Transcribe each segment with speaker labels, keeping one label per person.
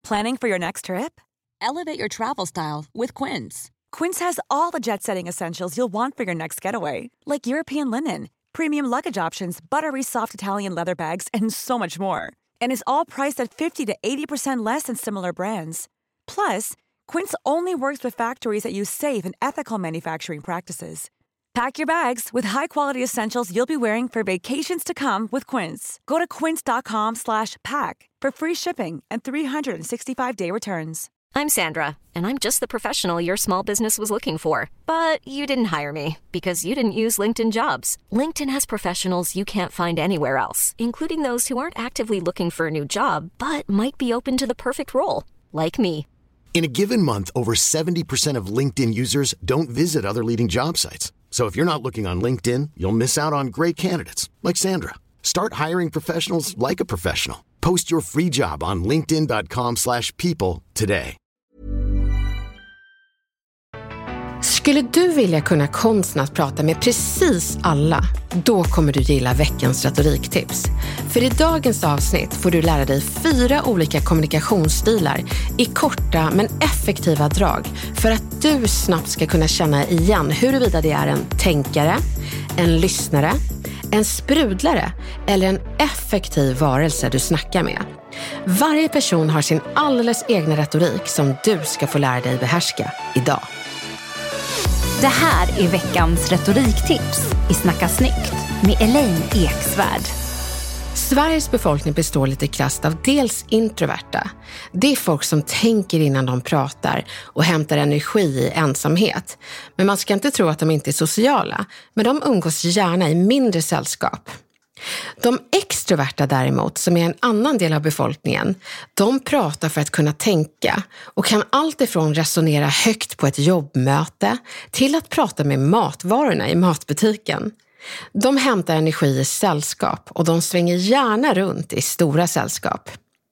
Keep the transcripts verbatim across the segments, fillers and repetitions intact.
Speaker 1: Planning for your next trip?
Speaker 2: Elevate your travel style with Quince.
Speaker 1: Quince has all the jet-setting essentials you'll want for your next getaway, like European linen, premium luggage options, buttery soft Italian leather bags, and so much more. And is all priced at fifty to eighty percent less than similar brands. Plus, Quince only works with factories that use safe and ethical manufacturing practices. Pack your bags with high-quality essentials you'll be wearing for vacations to come with Quince. Go to quince.com slash pack for free shipping and three sixty-five day returns.
Speaker 3: I'm Sandra, and I'm just the professional your small business was looking for. But you didn't hire me because you didn't use LinkedIn Jobs. LinkedIn has professionals you can't find anywhere else, including those who aren't actively looking for a new job, but might be open to the perfect role, like me.
Speaker 4: In a given month, over seventy percent of LinkedIn users don't visit other leading job sites. So if you're not looking on LinkedIn, you'll miss out on great candidates like Sandra. Start hiring professionals like a professional. Post your free job on linkedin.com slash people today.
Speaker 5: Skulle du vilja kunna konsten att prata med precis alla, då kommer du gilla veckans retoriktips. För i dagens avsnitt får du lära dig fyra olika kommunikationsstilar i korta men effektiva drag för att du snabbt ska kunna känna igen huruvida det är en tänkare, en lyssnare, en sprudlare eller en effektiv varelse du snackar med. Varje person har sin alldeles egna retorik som du ska få lära dig behärska idag.
Speaker 6: Det här är veckans retoriktips i Snacka snyggt med Elaine Eksvärd.
Speaker 5: Sveriges befolkning består lite krasst av dels introverta. Det är folk som tänker innan de pratar och hämtar energi i ensamhet. Men man ska inte tro att de inte är sociala, men de umgås gärna i mindre sällskap. De extroverta däremot, som är en annan del av befolkningen, de pratar för att kunna tänka och kan allt ifrån resonera högt på ett jobbmöte till att prata med matvarorna i matbutiken. De hämtar energi i sällskap och de svänger gärna runt i stora sällskap.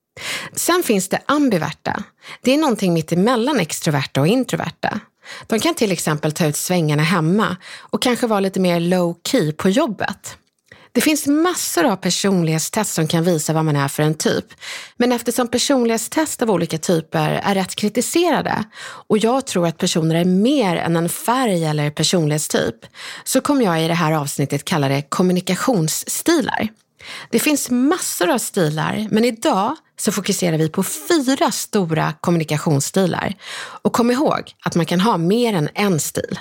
Speaker 5: Sen finns det ambiverta. Det är någonting mitt emellan extroverta och introverta. De kan till exempel ta ut svängarna hemma och kanske vara lite mer low key på jobbet. Det finns massor av personlighetstest som kan visa vad man är för en typ. Men eftersom personlighetstest av olika typer är rätt kritiserade och jag tror att personer är mer än en färg eller personlighetstyp, så kommer jag i det här avsnittet kalla det kommunikationsstilar. Det finns massor av stilar, men idag så fokuserar vi på fyra stora kommunikationsstilar. Och kom ihåg att man kan ha mer än en stil.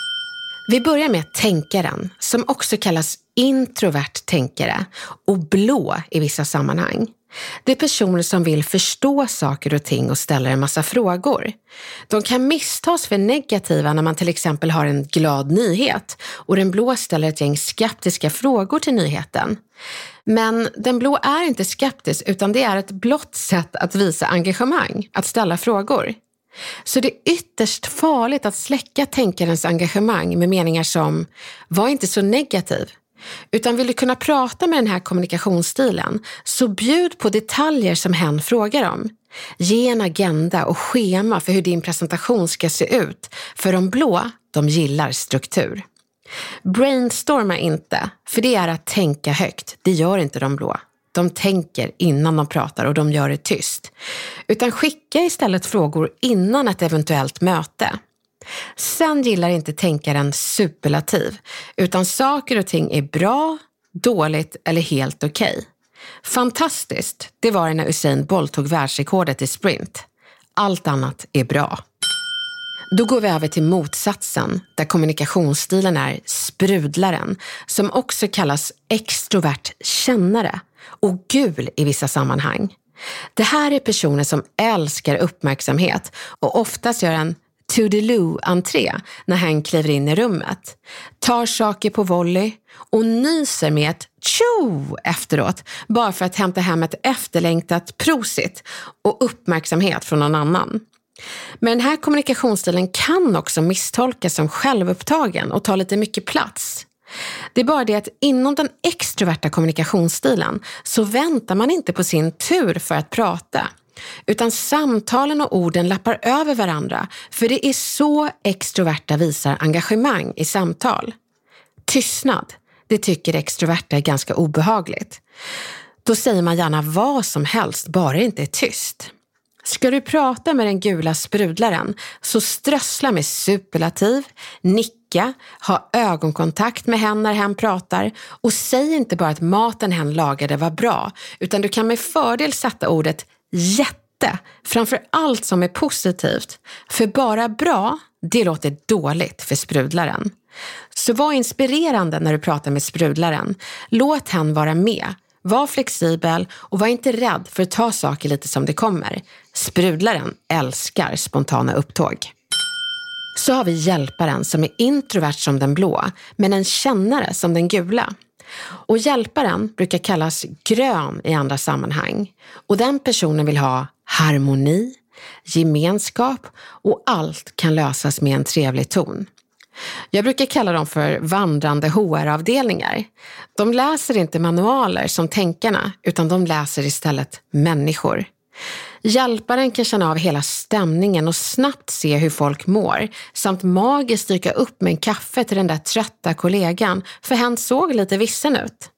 Speaker 5: Vi börjar med tänkaren, som också kallas introvert tänkare och blå i vissa sammanhang. Det är personer som vill förstå saker och ting och ställer en massa frågor. De kan misstas för negativa när man till exempel har en glad nyhet och den blå ställer ett gäng skeptiska frågor till nyheten. Men den blå är inte skeptisk, utan det är ett blått sätt att visa engagemang, att ställa frågor. Så det är ytterst farligt att släcka tänkarens engagemang med meningar som var inte så negativ. Utan vill du kunna prata med den här kommunikationsstilen, så bjud på detaljer som hen frågar om. Ge en agenda och schema för hur din presentation ska se ut. För de blå, de gillar struktur. Brainstorma inte, för det är att tänka högt. Det gör inte de blå. De tänker innan de pratar och de gör det tyst. Utan skicka istället frågor innan ett eventuellt möte. Sen gillar inte tänkaren superlativ, utan saker och ting är bra, dåligt eller helt okej. Okay. Fantastiskt, det var det när Usain Bolt tog världsrekordet i sprint. Allt annat är bra. Då går vi över till motsatsen, där kommunikationsstilen är sprudlaren, som också kallas extrovert kännare och gul i vissa sammanhang. Det här är personer som älskar uppmärksamhet och oftast gör en toodaloo-entré när han kliver in i rummet. Tar saker på volley och nyser med ett tjo efteråt bara för att hämta hem ett efterlängtat prosit och uppmärksamhet från någon annan. Men den här kommunikationsstilen kan också misstolkas som självupptagen och ta lite mycket plats. Det är bara det att inom den extroverta kommunikationsstilen så väntar man inte på sin tur för att prata. Utan samtalen och orden lappar över varandra, för det är så extroverta visar engagemang i samtal. Tystnad, det tycker extroverta är ganska obehagligt. Då säger man gärna vad som helst, bara det inte är tyst. Ska du prata med den gula sprudlaren så strössla med superlativ, nicka, ha ögonkontakt med hen när hen pratar och säg inte bara att maten hen lagade var bra, utan du kan med fördel sätta ordet jätte framför allt som är positivt. För bara bra, det låter dåligt för sprudlaren. Så var inspirerande när du pratar med sprudlaren. Låt hen vara med. Var flexibel och var inte rädd för att ta saker lite som det kommer. Sprudlaren älskar spontana upptåg. Så har vi hjälparen som är introvert som den blå, men en kännare som den gula. Och hjälparen brukar kallas grön i andra sammanhang. Och den personen vill ha harmoni, gemenskap och allt kan lösas med en trevlig ton. Jag brukar kalla dem för vandrande H R-avdelningar. De läser inte manualer som tänkarna, utan de läser istället människor. Hjälparen kan känna av hela stämningen och snabbt se hur folk mår, samt magiskt dyka upp med en kaffe till den där trötta kollegan, för hen såg lite vissen ut.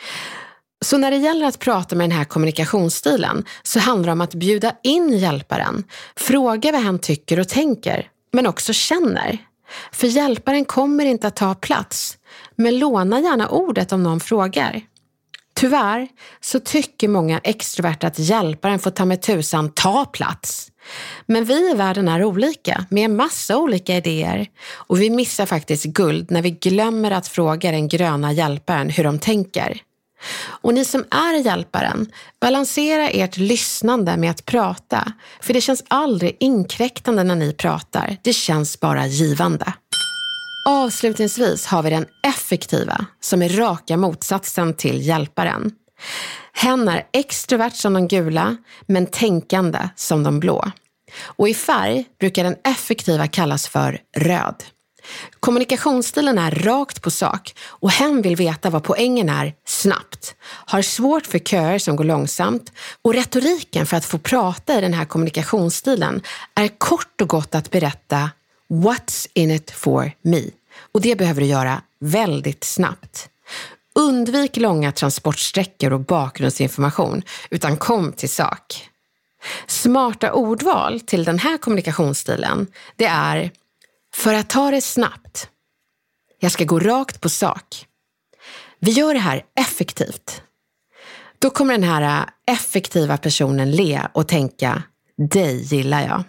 Speaker 5: Så när det gäller att prata med den här kommunikationsstilen så handlar det om att bjuda in hjälparen, fråga vad hen tycker och tänker, men också känner. För hjälparen kommer inte att ta plats, men låna gärna ordet om någon frågar. Tyvärr så tycker många extroverta att hjälparen får ta med tusan ta plats. Men vi i världen är olika med en massa olika idéer och vi missar faktiskt guld när vi glömmer att fråga den gröna hjälparen hur de tänker. Och ni som är hjälparen, balansera ert lyssnande med att prata, för det känns aldrig inkräktande när ni pratar, det känns bara givande. Avslutningsvis har vi den effektiva som är raka motsatsen till hjälparen. Hen är extrovert som de gula, men tänkande som de blå. Och i färg brukar den effektiva kallas för röd. Kommunikationsstilen är rakt på sak och hen vill veta vad poängen är snabbt. Har svårt för köer som går långsamt och retoriken för att få prata i den här kommunikationsstilen är kort och gott att berätta what's in it for me. Och det behöver du göra väldigt snabbt. Undvik långa transportsträckor och bakgrundsinformation utan kom till sak. Smarta ordval till den här kommunikationsstilen det är för att ta det snabbt. Jag ska gå rakt på sak. Vi gör det här effektivt. Då kommer den här effektiva personen le och tänka, dig gillar jag.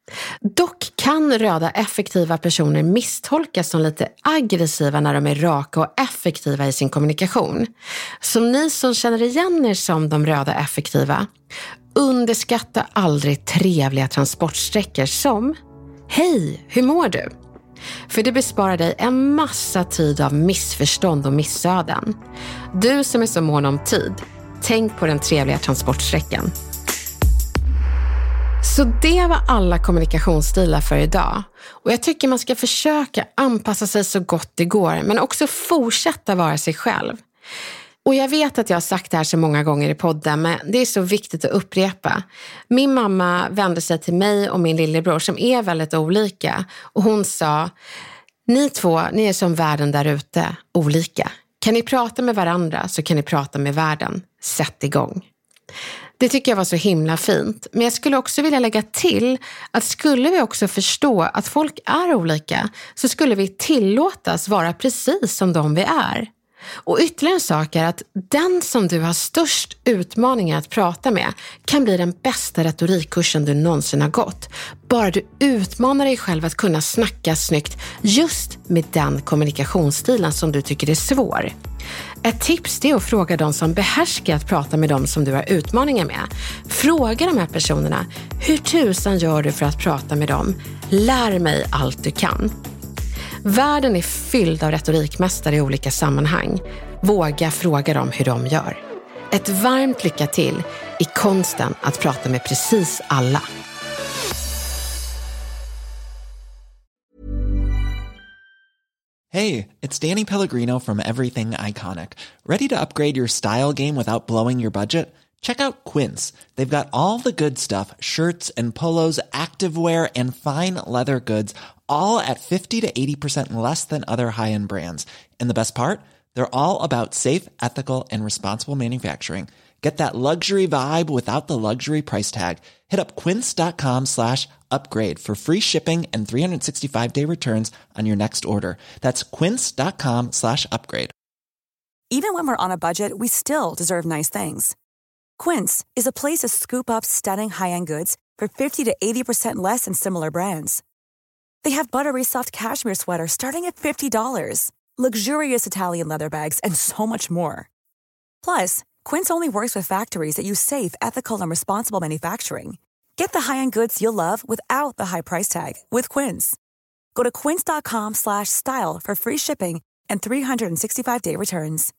Speaker 5: Dock kan röda effektiva personer misstolkas som lite aggressiva när de är raka och effektiva i sin kommunikation. Så ni som känner igen er som de röda effektiva, underskatta aldrig trevliga transportsträckor som hej, hur mår du? För det besparar dig en massa tid av missförstånd och missöden. Du som är så mån om tid, tänk på den trevliga transportsträckan. Så det var alla kommunikationsstilar för idag. Och jag tycker man ska försöka anpassa sig så gott det går, men också fortsätta vara sig själv. Och jag vet att jag har sagt det här så många gånger i podden, men det är så viktigt att upprepa. Min mamma vände sig till mig och min lillebror som är väldigt olika. Och hon sa, ni två, ni är som världen där ute, olika. Kan ni prata med varandra så kan ni prata med världen. Sätt igång. Det tycker jag var så himla fint. Men jag skulle också vilja lägga till att skulle vi också förstå att folk är olika så skulle vi tillåtas vara precis som de vi är. Och ytterligare en sak är att den som du har störst utmaningar att prata med kan bli den bästa retorikkursen du någonsin har gått. Bara du utmanar dig själv att kunna snacka snyggt just med den kommunikationsstilen som du tycker är svår. Ett tips är att fråga de som behärskar att prata med dem som du har utmaningar med. Fråga de här personerna, hur tusan gör du för att prata med dem? Lär mig allt du kan. Världen är fylld av retorikmästare i olika sammanhang. Våga fråga dem hur de gör. Ett varmt lycka till i konsten att prata med precis alla.
Speaker 7: Hey, it's Danny Pellegrino from Everything Iconic. Ready to upgrade your style game without blowing your budget? Check out Quince. They've got all the good stuff, shirts and polos, activewear and fine leather goods, all at fifty to eighty percent less than other high-end brands. And the best part? They're all about safe, ethical, and responsible manufacturing. Get that luxury vibe without the luxury price tag. Hit up quince.com slash upgrade for free shipping and three sixty-five day returns on your next order. That's quince.com slash upgrade.
Speaker 1: Even when we're on a budget, we still deserve nice things. Quince is a place to scoop up stunning high-end goods for fifty to eighty percent less than similar brands. They have buttery soft cashmere sweaters starting at fifty dollars, luxurious Italian leather bags, and so much more. Plus, Quince only works with factories that use safe, ethical, and responsible manufacturing. Get the high-end goods you'll love without the high price tag with Quince. Go to quince.com slash style for free shipping and three sixty-five day returns.